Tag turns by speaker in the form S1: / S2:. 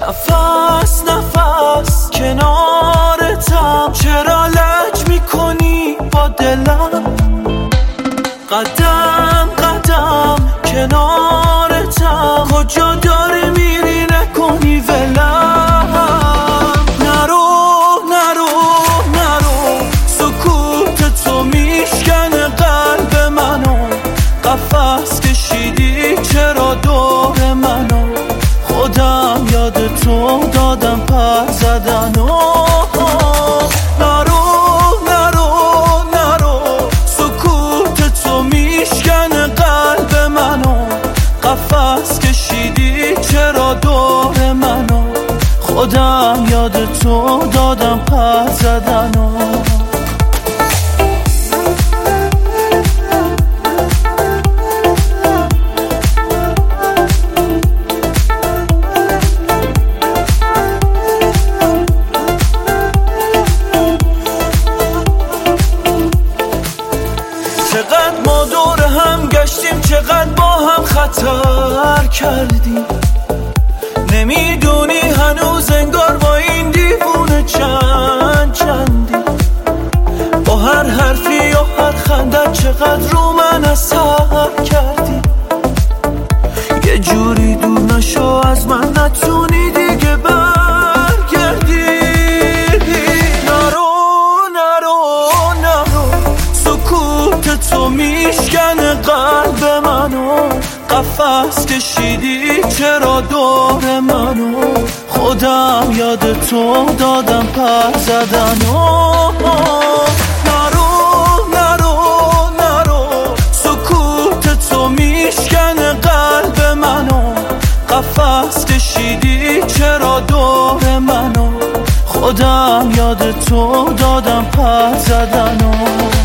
S1: نفس نفس کنارتم، چرا لج میکنی با دلم؟ قدم قدم کنارتم، کجا داری میری نکنی ولم. نرو نرو نرو، سکوت تو میشکنه قلب منو، قفس کشیدی چرا دور منو، خودم یاد تو دادم پر زدن. نرو نرو نرو، سکوت تو میشکنه قلب منو، قفس کشیدی چرا دور منو، خودم یاد تو دادم پر زدن. چقدر ما دور هم گشتیم، چقدر با هم خطر کردیم، نمیدونی هنوز انگار با این دیوونه چندی، با هر حرفی و هر خندت چقدر رو من اثر کردی. یه جوری دور نشو از من، نتونی دیگه برگردی. نرو نرو نرو، سکوت تو میشکنه قلب منو، قفس کشیدی چرا دور منو، خودم یاد تو دادم پر زدن. نرو نرو نرو، سکوت تو میشکنه قلب منو، قفس کشیدی چرا دور منو، خودم یاد تو دادم پر زدن.